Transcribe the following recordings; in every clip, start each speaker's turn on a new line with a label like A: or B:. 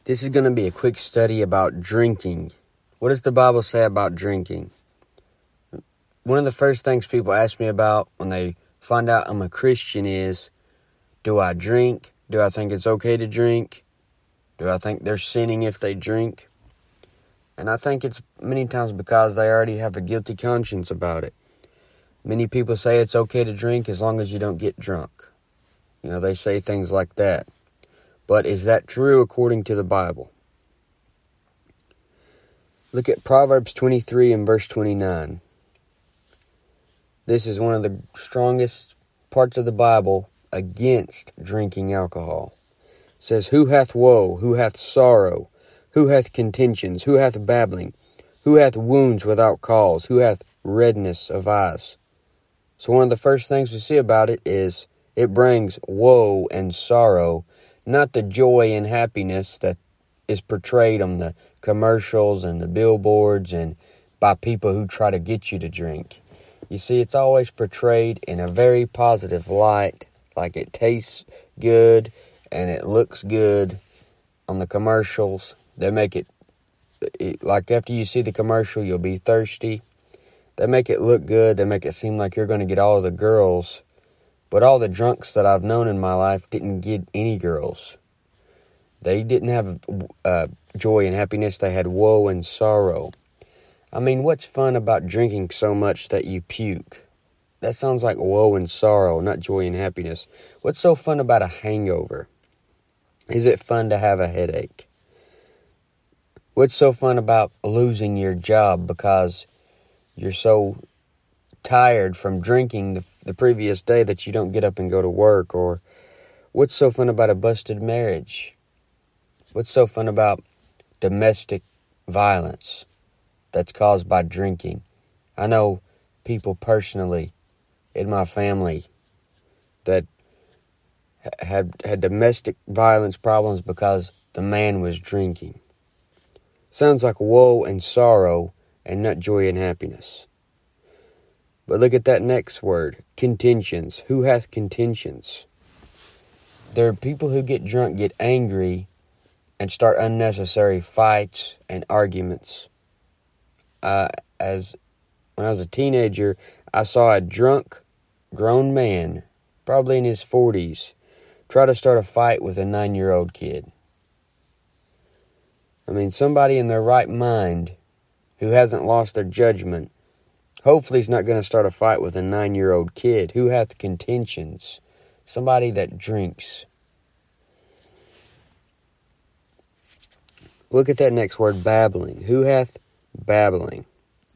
A: This is going to be a quick study about drinking. What does the Bible say about drinking? One of the first things people ask me about when they find out I'm a Christian is, do I drink? Do I think it's okay to drink? Do I think they're sinning if they drink? And I think it's many times because they already have a guilty conscience about it. Many people say it's okay to drink as long as you don't get drunk. They say things like that. But is that true according to the Bible? Look at Proverbs 23 and verse 29. This is one of the strongest parts of the Bible against drinking alcohol. It says, "Who hath woe? Who hath sorrow? Who hath contentions? Who hath babbling? Who hath wounds without cause? Who hath redness of eyes?" So one of the first things we see about it is it brings woe and sorrow, not the joy and happiness that is portrayed on the commercials and the billboards and by people who try to get you to drink. You see, it's always portrayed in a very positive light, like it tastes good and it looks good on the commercials. They make it like after you see the commercial, you'll be thirsty. They make it look good. They make it seem like you're going to get all of the girls. But all the drunks that I've known in my life didn't get any girls. They didn't have joy and happiness. They had woe and sorrow. I mean, what's fun about drinking so much that you puke? That sounds like woe and sorrow, not joy and happiness. What's so fun about a hangover? Is it fun to have a headache? What's so fun about losing your job because you're so tired from drinking the previous day that you don't get up and go to work? Or what's so fun about a busted marriage? What's so fun about domestic violence that's caused by drinking? I know people personally in my family that had domestic violence problems because the man was drinking. Sounds like woe and sorrow and not joy and happiness. But look at that next word, contentions. Who hath contentions? There are people who get drunk, get angry, and start unnecessary fights and arguments. When I was a teenager, I saw a drunk, grown man, probably in his 40s, try to start a fight with a 9-year-old kid. I mean, somebody in their right mind who hasn't lost their judgment, hopefully is not going to start a fight with a 9-year-old kid. Who hath contentions? Somebody that drinks. Look at that next word, babbling. Who hath babbling?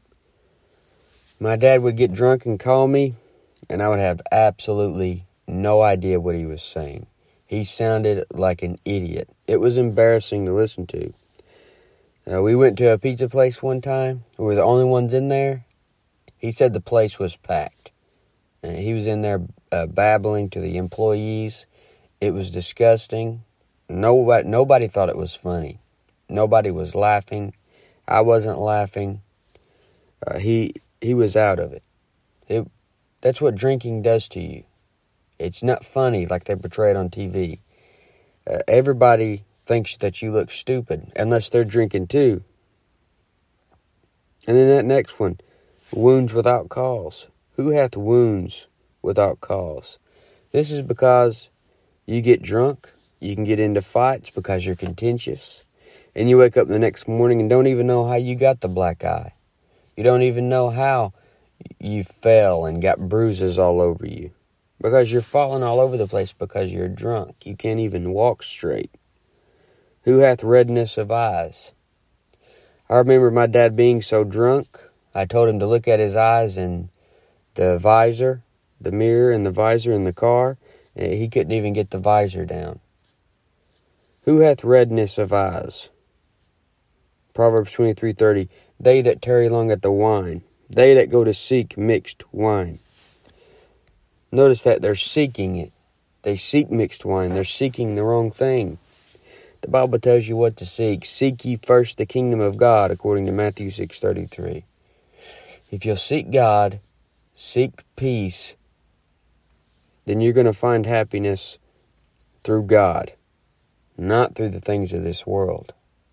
A: My dad would get drunk and call me, and I would have absolutely no idea what he was saying. He sounded like an idiot. It was embarrassing to listen to. We went to a pizza place one time. We were the only ones in there. He said the place was packed. And he was in there babbling to the employees. It was disgusting. Nobody thought it was funny. Nobody was laughing. I wasn't laughing. He was out of it. That's what drinking does to you. It's not funny like they portray it on TV. Everybody thinks that you look stupid unless they're drinking too. And then that next one, wounds without cause. Who hath wounds without cause? This is because you get drunk, you can get into fights because you're contentious, and you wake up the next morning and don't even know how you got the black eye. You don't even know how you fell and got bruises all over you. Because you're falling all over the place because you're drunk. You can't even walk straight. Who hath redness of eyes? I remember my dad being so drunk, I told him to look at his eyes in the visor, the mirror and the visor in the car. And he couldn't even get the visor down. Who hath redness of eyes? Proverbs 23:30. They that tarry long at the wine, they that go to seek mixed wine. Notice that they're seeking it. They seek mixed wine. They're seeking the wrong thing. The Bible tells you what to seek. Seek ye first the kingdom of God, according to Matthew 6:33. If you'll seek God, seek peace, then you're going to find happiness through God. not through the things of this world.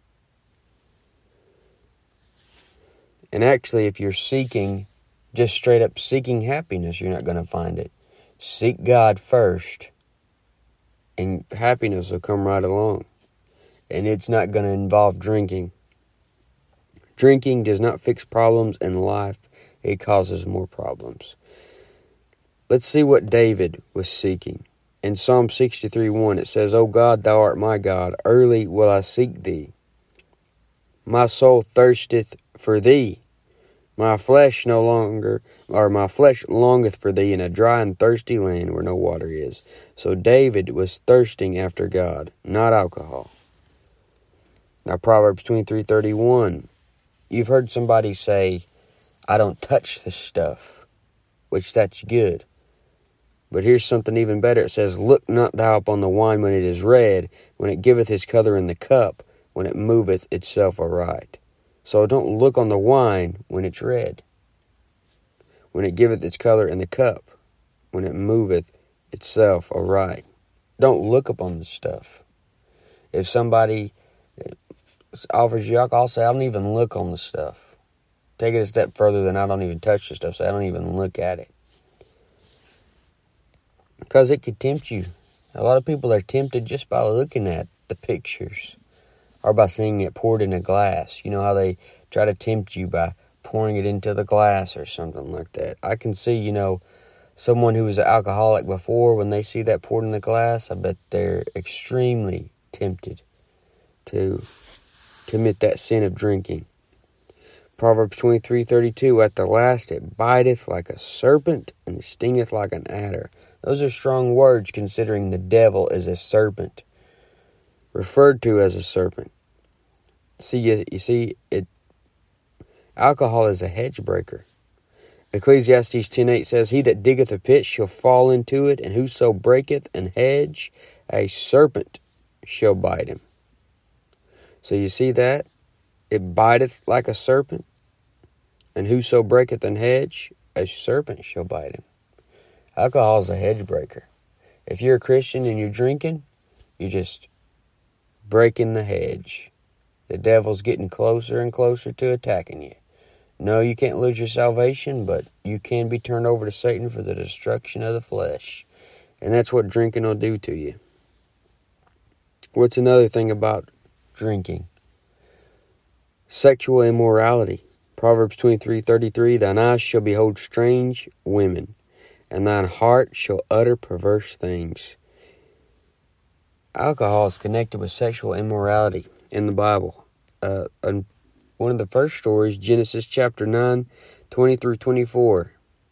A: And actually, if you're just straight up seeking happiness, you're not going to find it. Seek God first, and happiness will come right along. And it's not going to involve drinking. Drinking does not fix problems in life. It causes more problems. Let's see what David was seeking. In Psalm 63:1, it says, O God, thou art my God, early will I seek thee. My soul thirsteth for thee. My flesh longeth for thee in a dry and thirsty land where no water is. So David was thirsting after God, not alcohol. Now Proverbs 23:31. You've heard somebody say, I don't touch this stuff, which that's good. But here's something even better. It says, Look not thou upon the wine when it is red, when it giveth his colour in the cup, when it moveth itself aright. So don't look on the wine when it's red, when it giveth its colour in the cup, when it moveth itself aright. Don't look upon the stuff. If somebody offers you alcohol, say, I don't even look on the stuff. Take it a step further than I don't even touch the stuff, say, I don't even look at it. Because it could tempt you. A lot of people are tempted just by looking at the pictures, or by seeing it poured in a glass. You know how they try to tempt you by pouring it into the glass or something like that. I can see, someone who was an alcoholic before, when they see that poured in the glass, I bet they're extremely tempted to commit that sin of drinking. Proverbs 23:32, At the last it biteth like a serpent and stingeth like an adder. Those are strong words, considering the devil is a serpent, referred to as a serpent. Alcohol is a hedge breaker. Ecclesiastes 10:8 says, He that diggeth a pit shall fall into it, and whoso breaketh an hedge, a serpent shall bite him. So you see that? It biteth like a serpent, and whoso breaketh an hedge, a serpent shall bite him. Alcohol is a hedge breaker. If you're a Christian and you're drinking, you're just breaking the hedge. The devil's getting closer and closer to attacking you. No, you can't lose your salvation, but you can be turned over to Satan for the destruction of the flesh. And that's what drinking will do to you. What's another thing about drinking? Sexual immorality. Proverbs 23:33, Thine eyes shall behold strange women, and thine heart shall utter perverse things. Alcohol is connected with sexual immorality in the Bible. One of the first stories, Genesis chapter 9, 20 through 24.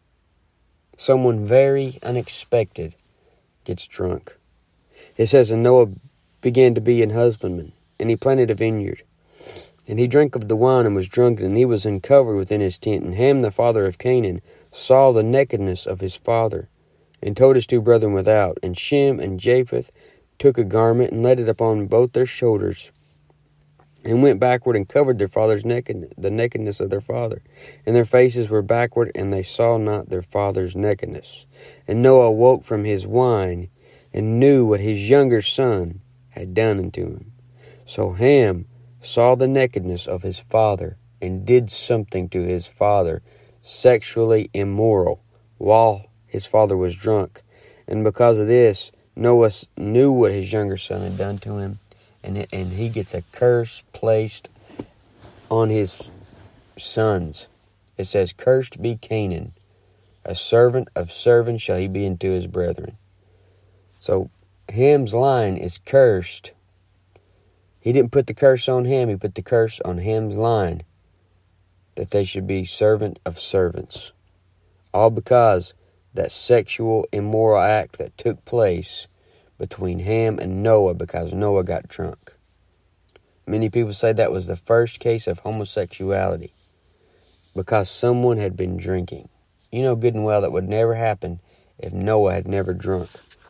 A: Someone very unexpected gets drunk. It says, And Noah began to be an husbandman, and he planted a vineyard. And he drank of the wine and was drunken, and he was uncovered within his tent. And Ham, the father of Canaan, saw the nakedness of his father, and told his two brethren without. And Shem and Japheth took a garment, and laid it upon both their shoulders, and went backward, and covered their father's the nakedness of their father. And their faces were backward, and they saw not their father's nakedness. And Noah awoke from his wine, and knew what his younger son had done unto him. So Ham saw the nakedness of his father, and did something to his father sexually immoral, while his father was drunk. And because of this, Noah knew what his younger son had done to him, and he gets a curse placed on his sons. It says, Cursed be Canaan, a servant of servants shall he be unto his brethren. So Ham's line is cursed. He didn't put the curse on Ham, he put the curse on Ham's line, that they should be servant of servants. All because that sexual immoral act that took place between Ham and Noah, because Noah got drunk. Many people say that was the first case of homosexuality, because someone had been drinking. You know good and well that would never happen if Noah had never drunk.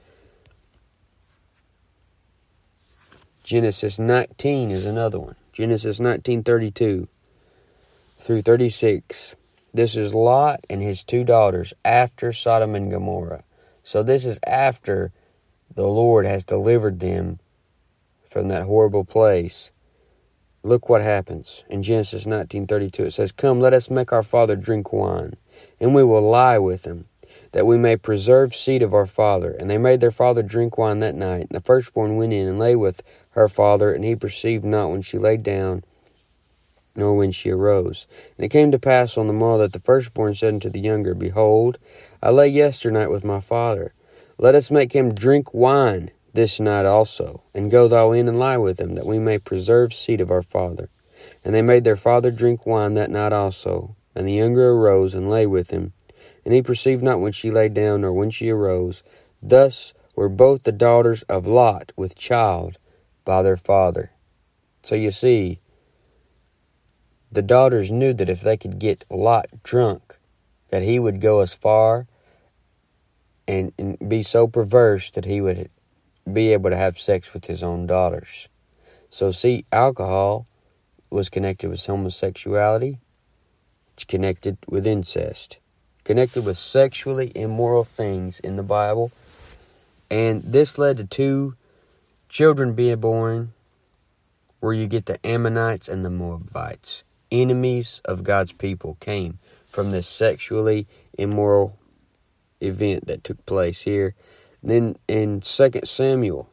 A: Genesis 19 is another one. Genesis 19:32 through 36. This is Lot and his two daughters after Sodom and Gomorrah. So this is after the Lord has delivered them from that horrible place, look what happens. In Genesis 19:32 it says, "Come, let us make our father drink wine, and we will lie with him, that we may preserve seed of our father. And they made their father drink wine that night. And the firstborn went in and lay with her father, and he perceived not when she lay down, nor when she arose. And it came to pass on the morrow that the firstborn said unto the younger, Behold, I lay yesternight with my father. Let us make him drink wine this night also, and go thou in and lie with him, that we may preserve seed of our father. And they made their father drink wine that night also. And the younger arose and lay with him, and he perceived not when she lay down, nor when she arose. Thus were both the daughters of Lot with child by their father." So you see, the daughters knew that if they could get Lot drunk, that he would go as far and be so perverse that he would be able to have sex with his own daughters. So see, alcohol was connected with homosexuality. It's connected with incest. Connected with sexually immoral things in the Bible. And this led to 2 children being born, where you get the Ammonites and the Moabites. Enemies of God's people came from this sexually immoral event that took place here. Then in 2 Samuel,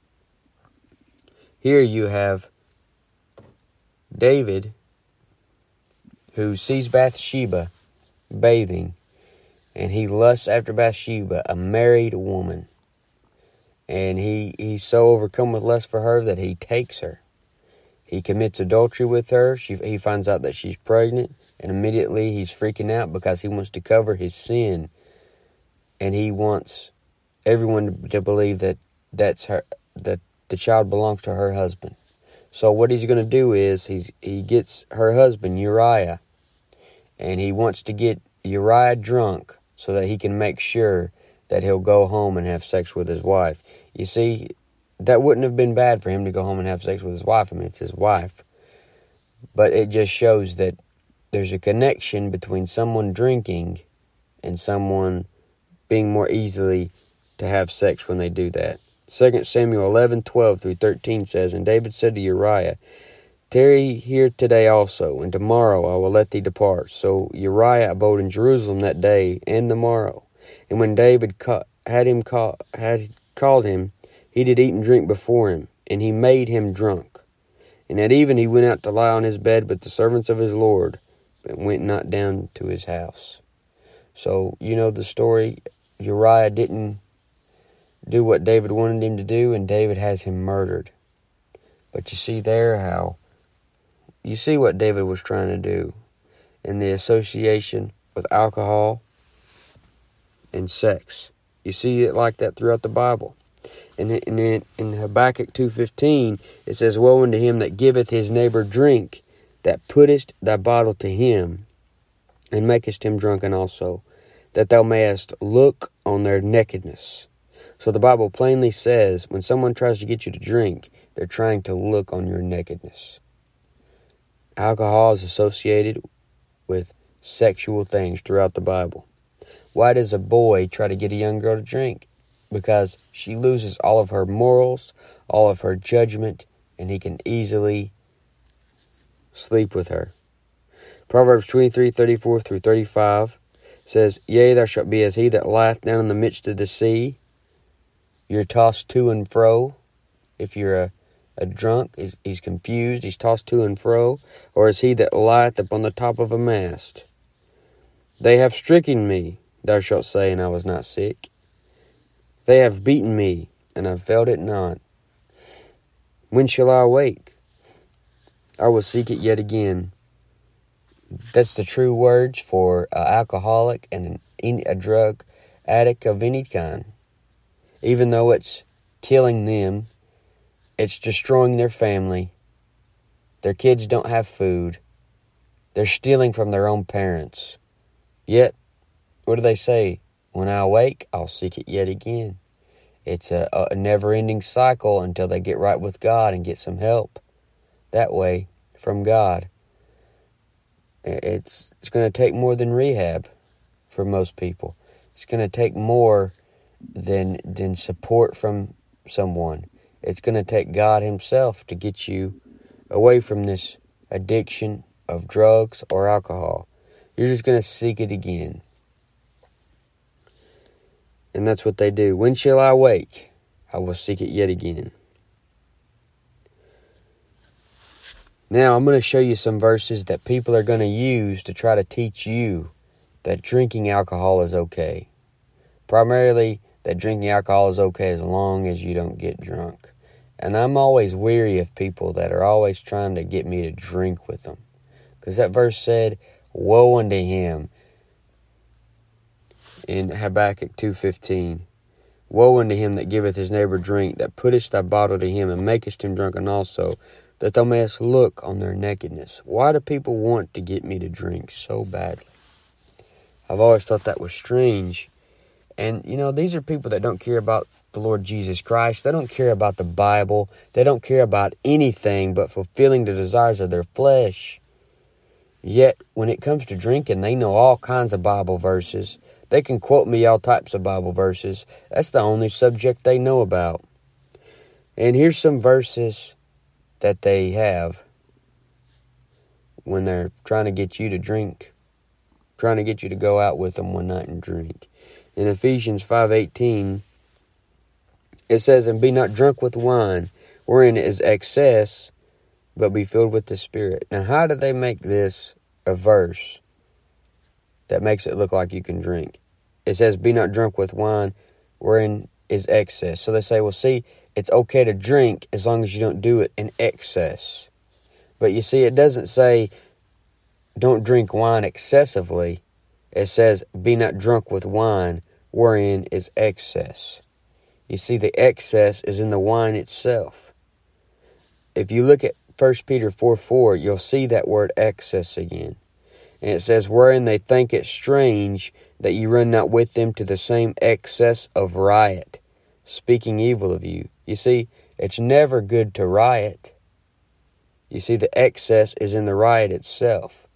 A: here you have David, who sees Bathsheba bathing, and he lusts after Bathsheba, a married woman. And he's so overcome with lust for her that he takes her. He commits adultery with her. He finds out that she's pregnant, and immediately he's freaking out because he wants to cover his sin, and he wants everyone to believe that that's her, that the child belongs to her husband. So what he's going to do is he gets her husband Uriah, and he wants to get Uriah drunk so that he can make sure that he'll go home and have sex with his wife. You see, that wouldn't have been bad for him to go home and have sex with his wife. I mean, it's his wife. But it just shows that there's a connection between someone drinking and someone being more easily to have sex when they do that. 2 Samuel 11:12-13 says, "And David said to Uriah, Tarry here today also, and tomorrow I will let thee depart. So Uriah abode in Jerusalem that day and the morrow. And when David had called him, he did eat and drink before him, and he made him drunk. And at even he went out to lie on his bed with the servants of his Lord, but went not down to his house." So, you know the story. Uriah didn't do what David wanted him to do, and David has him murdered. But you see there how, you see what David was trying to do in the association with alcohol and sex. You see it like that throughout the Bible. And in Habakkuk 2:15, it says, "Woe unto him that giveth his neighbor drink, that puttest thy bottle to him, and makest him drunken also, that thou mayest look on their nakedness." So the Bible plainly says, when someone tries to get you to drink, they're trying to look on your nakedness. Alcohol is associated with sexual things throughout the Bible. Why does a boy try to get a young girl to drink? Because she loses all of her morals, all of her judgment, and he can easily sleep with her. Proverbs 23:34-35 says, "Yea, thou shalt be as he that lieth down in the midst of the sea." You're tossed to and fro. If you're a drunk, he's confused, he's tossed to and fro. Or as he that lieth upon the top of a mast. "They have stricken me," thou shalt say, "and I was not sick. They have beaten me, and I felt it not. When shall I awake? I will seek it yet again." That's the true words for an alcoholic and a drug addict of any kind. Even though it's killing them, it's destroying their family. Their kids don't have food. They're stealing from their own parents. Yet, what do they say? When I awake, I'll seek it yet again. It's a never-ending cycle until they get right with God and get some help that way from God. It's going to take more than rehab for most people. It's going to take more than support from someone. It's going to take God himself to get you away from this addiction of drugs or alcohol. You're just going to seek it again. And that's what they do. When shall I wake? I will seek it yet again. Now, I'm going to show you some verses that people are going to use to try to teach you that drinking alcohol is okay. Primarily, that drinking alcohol is okay as long as you don't get drunk. And I'm always weary of people that are always trying to get me to drink with them. Because that verse said, woe unto him in Habakkuk 2:15. Woe unto him that giveth his neighbor drink, that puttest thy bottle to him, and makest him drunken also, that thou mayest look on their nakedness. Why do people want to get me to drink so badly? I've always thought that was strange. And, these are people that don't care about the Lord Jesus Christ. They don't care about the Bible. They don't care about anything but fulfilling the desires of their flesh. Yet, when it comes to drinking, they know all kinds of Bible verses. They can quote me all types of Bible verses. That's the only subject they know about. And here's some verses that they have when they're trying to get you to drink, trying to get you to go out with them one night and drink. In Ephesians 5:18, it says, and be not drunk with wine, wherein is excess, but be filled with the Spirit. Now, how do they make this a verse that makes it look like you can drink? It says, be not drunk with wine, wherein is excess. So they say, well, see, it's okay to drink as long as you don't do it in excess. But you see, it doesn't say don't drink wine excessively. It says, be not drunk with wine, wherein is excess. You see, the excess is in the wine itself. If you look at 1 Peter 4:4, you'll see that word excess again. And it says, wherein they think it strange that you run not with them to the same excess of riot, speaking evil of you. You see, it's never good to riot. You see, the excess is in the riot itself.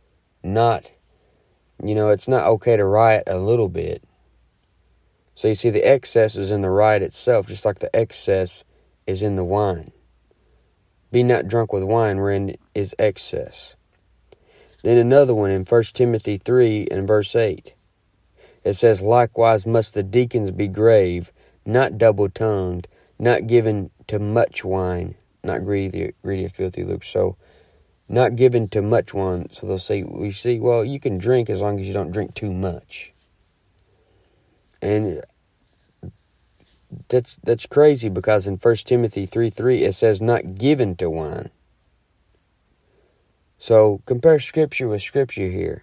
A: It's not okay to riot a little bit. So you see, the excess is in the riot itself, just like the excess is in the wine. Be not drunk with wine, wherein is excess. Then another one in 1 Timothy 3 and verse 8. It says, likewise must the deacons be grave, not double-tongued, not given to much wine, not greedy of filthy lucre. So, not given to much wine. So they'll say, well, you can drink as long as you don't drink too much. And that's crazy, because in 1 Timothy 3:3 it says not given to wine. So compare Scripture with Scripture here.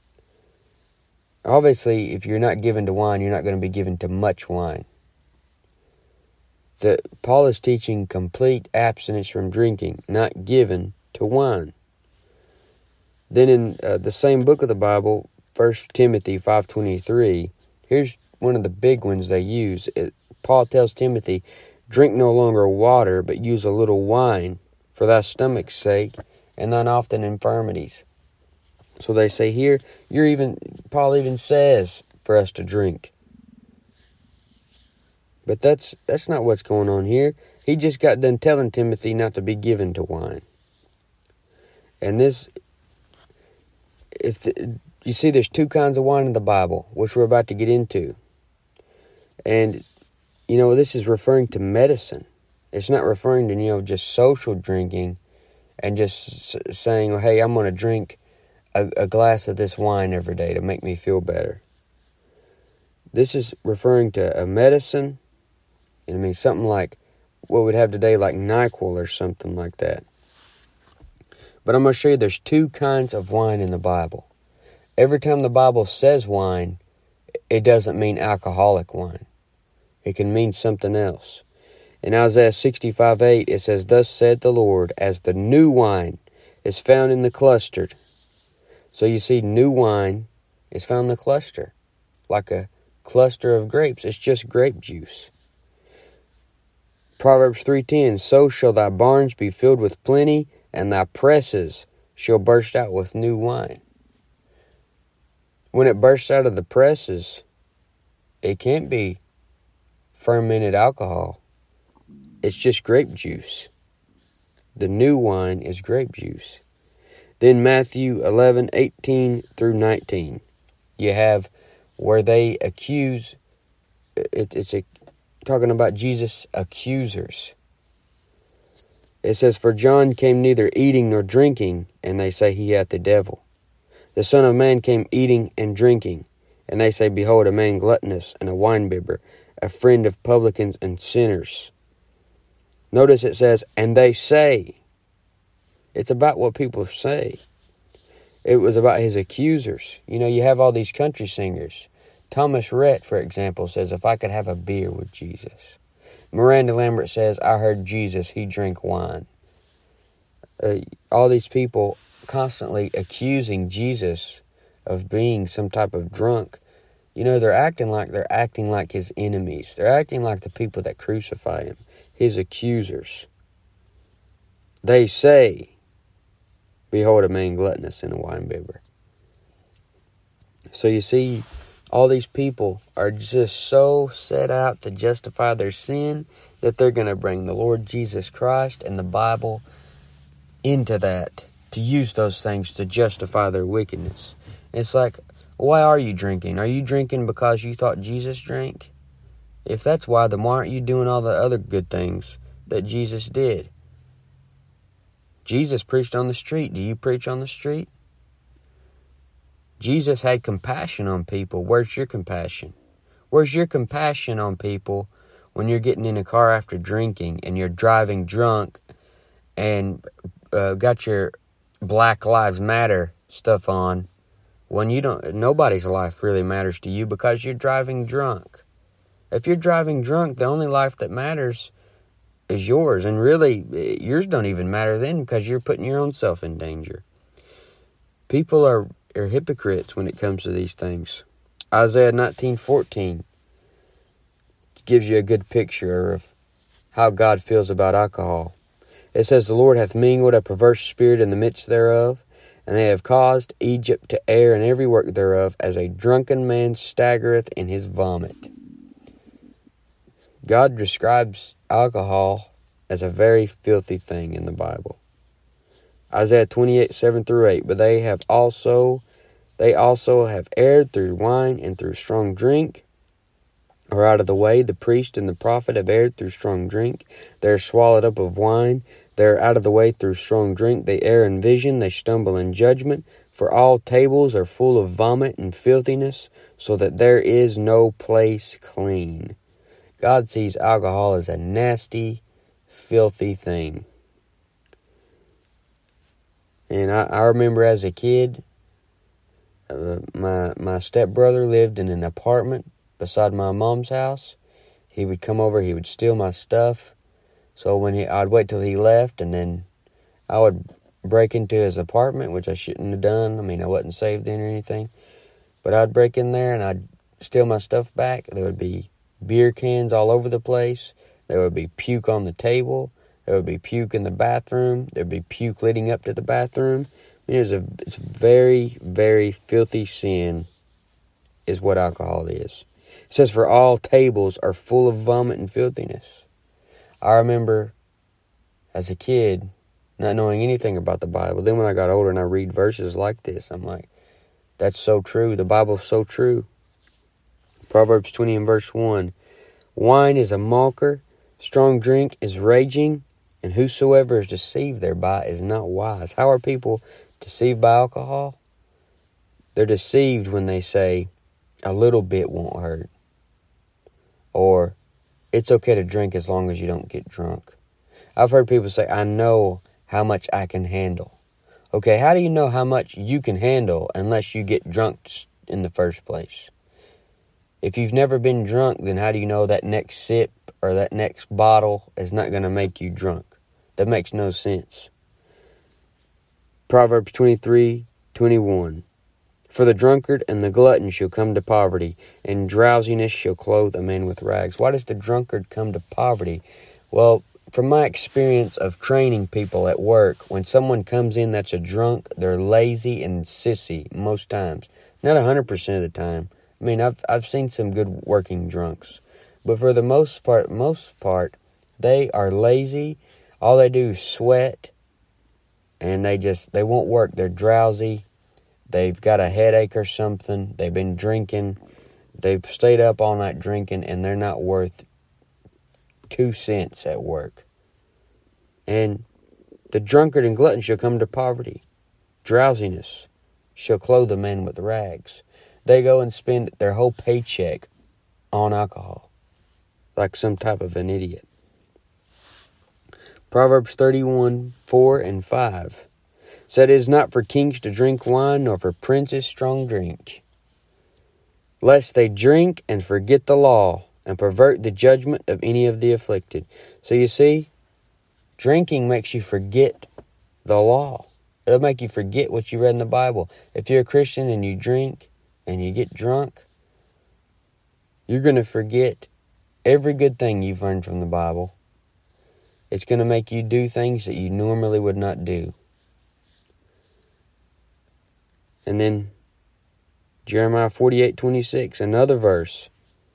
A: Obviously, if you're not given to wine, you're not going to be given to much wine. Paul is teaching complete abstinence from drinking, not given to wine. Then in the same book of the Bible, 1 Timothy 5:23, here's one of the big ones they use. Paul tells Timothy, drink no longer water, but use a little wine for thy stomach's sake and thine often infirmities. So they say here, Paul even says for us to drink. But that's not what's going on here. He just got done telling Timothy not to be given to wine. And you see, there's two kinds of wine in the Bible, which we're about to get into. And, this is referring to medicine. It's not referring to, just social drinking and just saying, hey, I'm going to drink a glass of this wine every day to make me feel better. This is referring to a medicine. And something like what we'd have today, like NyQuil or something like that. But I'm going to show you there's two kinds of wine in the Bible. Every time the Bible says wine, it doesn't mean alcoholic wine. It can mean something else. In Isaiah 65:8, it says, thus said the Lord, as the new wine is found in the cluster. So you see, new wine is found in the cluster, like a cluster of grapes. It's just grape juice. Proverbs 3:10, so shall thy barns be filled with plenty, and thy presses shall burst out with new wine. When it bursts out of the presses, it can't be fermented alcohol. it's just grape juice. The new wine is grape juice. Then Matthew 11:18 through 19. You have where they accuse, talking about Jesus' accusers. It says, "For John came neither eating nor drinking, and they say he hath the devil. The Son of Man came eating and drinking, and they say, Behold, a man gluttonous and a winebibber, a friend of publicans and sinners." Notice it says, and they say. It's about what people say. It was about his accusers. You know, you have all these country singers. Thomas Rhett, for example, says, "If I could have a beer with Jesus." Miranda Lambert says, "I heard Jesus, he drank wine." All these people constantly accusing Jesus of being some type of drunk. You know, they're acting like his enemies. They're acting like the people that crucify him, his accusers. They say, "Behold, a man gluttonous and a winebibber." So you see, all these people are just so set out to justify their sin that they're going to bring the Lord Jesus Christ and the Bible into that, to use those things to justify their wickedness. It's like, why are you drinking? Are you drinking because you thought Jesus drank? If that's why, then why aren't you doing all the other good things that Jesus did? Jesus preached on the street. Do you preach on the street? Jesus had compassion on people. Where's your compassion? Where's your compassion on people when you're getting in a car after drinking and you're driving drunk and got your Black Lives Matter stuff on, when nobody's life really matters to you because you're driving drunk? If you're driving drunk, the only life that matters is yours, and really yours don't even matter then because you're putting your own self in danger. People are hypocrites when it comes to these things. Isaiah 19:14 gives you a good picture of how God feels about alcohol. It says, "The Lord hath mingled a perverse spirit in the midst thereof, and they have caused Egypt to err in every work thereof, as a drunken man staggereth in his vomit." God describes alcohol as a very filthy thing in the Bible. Isaiah 28:7 through 8. "But they also have erred through wine and through strong drink, or out of the way. The priest and the prophet have erred through strong drink. They are swallowed up of wine. They are out of the way through strong drink. They err in vision. They stumble in judgment. For all tables are full of vomit and filthiness, so that there is no place clean." God sees alcohol as a nasty, filthy thing. And I remember as a kid, my stepbrother lived in an apartment beside my mom's house. He would come over, he would steal my stuff. So I'd wait till he left, and then I would break into his apartment, which I shouldn't have done. I mean, I wasn't saved in or anything. But I'd break in there and I'd steal my stuff back. There would be beer cans all over the place. There would be puke on the table. There would be puke in the bathroom. There would be puke leading up to the bathroom. I mean, it's a very, very filthy sin is what alcohol is. It says, "For all tables are full of vomit and filthiness." I remember as a kid not knowing anything about the Bible. Then when I got older and I read verses like this, I'm like, that's so true. The Bible's so true. Proverbs 20 and verse 1. "Wine is a mocker, strong drink is raging, and whosoever is deceived thereby is not wise." How are people deceived by alcohol? They're deceived when they say, "A little bit won't hurt," or "It's okay to drink as long as you don't get drunk." I've heard people say, "I know how much I can handle." Okay, how do you know how much you can handle unless you get drunk in the first place? If you've never been drunk, then how do you know that next sip or that next bottle is not going to make you drunk? That makes no sense. Proverbs 23:21. "For the drunkard and the glutton shall come to poverty, and drowsiness shall clothe a man with rags." Why does the drunkard come to poverty? Well, from my experience of training people at work, when someone comes in that's a drunk, they're lazy and sissy most times. Not 100% of the time. I mean, I've seen some good working drunks. But for the most part, They are lazy. All they do is sweat. And they won't work. They're drowsy. They've got a headache or something. They've been drinking. They've stayed up all night drinking, and they're not worth 2 cents at work. And the drunkard and glutton shall come to poverty. Drowsiness shall clothe a man with rags. They go and spend their whole paycheck on alcohol, like some type of an idiot. Proverbs 31, 4 and 5 said, "It is not for kings to drink wine, nor for princes strong drink, lest they drink and forget the law, and pervert the judgment of any of the afflicted." So you see, drinking makes you forget the law. It'll make you forget what you read in the Bible. If you're a Christian and you drink and you get drunk, you're going to forget every good thing you've learned from the Bible. It's going to make you do things that you normally would not do. And then Jeremiah 48:26, another verse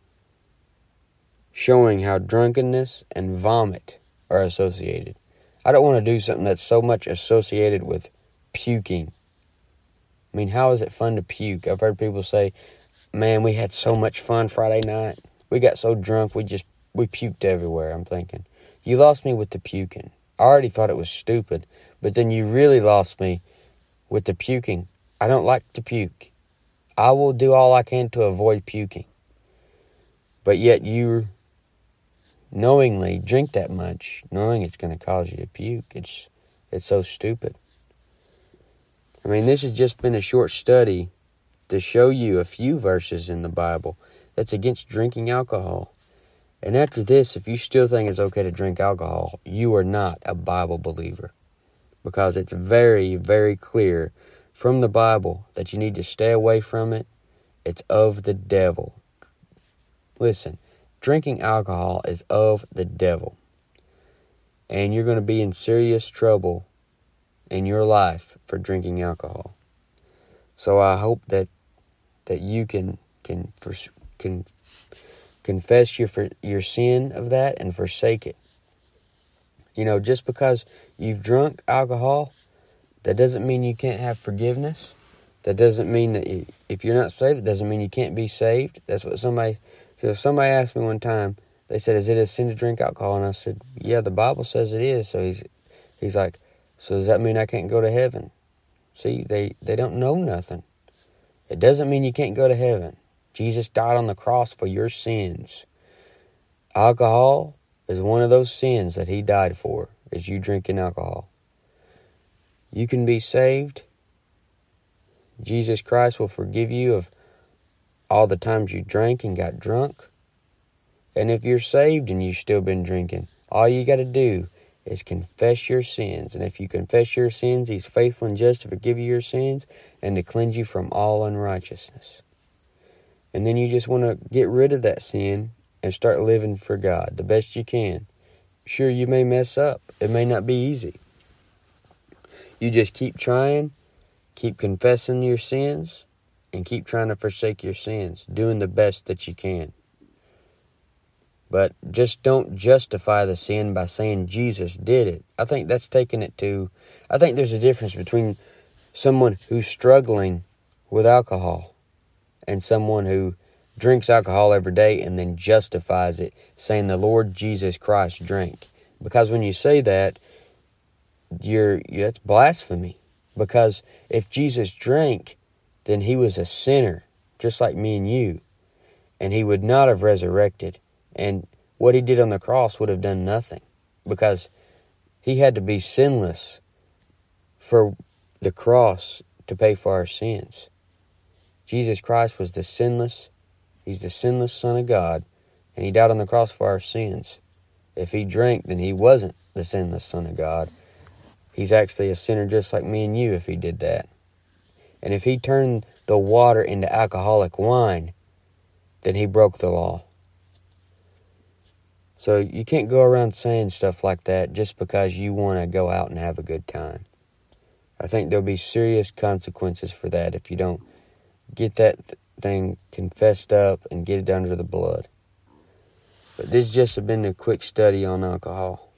A: showing how drunkenness and vomit are associated. I don't want to do something that's so much associated with puking. I mean, how is it fun to puke? I've heard people say, "Man, we had so much fun Friday night. We got so drunk, we puked everywhere." I'm thinking, you lost me with the puking. I already thought it was stupid, but then you really lost me with the puking. I don't like to puke. I will do all I can to avoid puking. But yet you knowingly drink that much, knowing it's going to cause you to puke. It's so stupid. I mean, this has just been a short study to show you a few verses in the Bible that's against drinking alcohol. And after this, if you still think it's okay to drink alcohol, you are not a Bible believer. Because it's very, very clear from the Bible that you need to stay away from it. It's of the devil. Listen, drinking alcohol is of the devil. And you're going to be in serious trouble in your life for drinking alcohol. So I hope that you can confess your sin of that and forsake it. You know, just because you've drunk alcohol, that doesn't mean you can't have forgiveness. That doesn't mean that if you're not saved, it doesn't mean you can't be saved. That's what somebody asked me one time. They said, "Is it a sin to drink alcohol?" And I said, "Yeah, the Bible says it is." So he's like, "So does that mean I can't go to heaven?" See, they don't know nothing. It doesn't mean you can't go to heaven. Jesus died on the cross for your sins. Alcohol is one of those sins that he died for, is you drinking alcohol. You can be saved. Jesus Christ will forgive you of all the times you drank and got drunk. And if you're saved and you've still been drinking, all you got to do is confess your sins. And if you confess your sins, he's faithful and just to forgive you your sins and to cleanse you from all unrighteousness. And then you just want to get rid of that sin and start living for God the best you can. Sure, you may mess up. It may not be easy. You just keep trying, keep confessing your sins, and keep trying to forsake your sins, doing the best that you can. But just don't justify the sin by saying Jesus did it. I think that's taking it to... I think there's a difference between someone who's struggling with alcohol and someone who drinks alcohol every day and then justifies it, saying the Lord Jesus Christ drank. Because when you say that, that's blasphemy. Because if Jesus drank, then he was a sinner, just like me and you. And he would not have resurrected. And what he did on the cross would have done nothing. Because he had to be sinless for the cross to pay for our sins. Jesus Christ was he's the sinless Son of God, and he died on the cross for our sins. If he drank, then he wasn't the sinless Son of God. He's actually a sinner just like me and you if he did that. And if he turned the water into alcoholic wine, then he broke the law. So you can't go around saying stuff like that just because you want to go out and have a good time. I think there'll be serious consequences for that if you don't get that thing confessed up and get it under the blood. But this just has been a quick study on alcohol.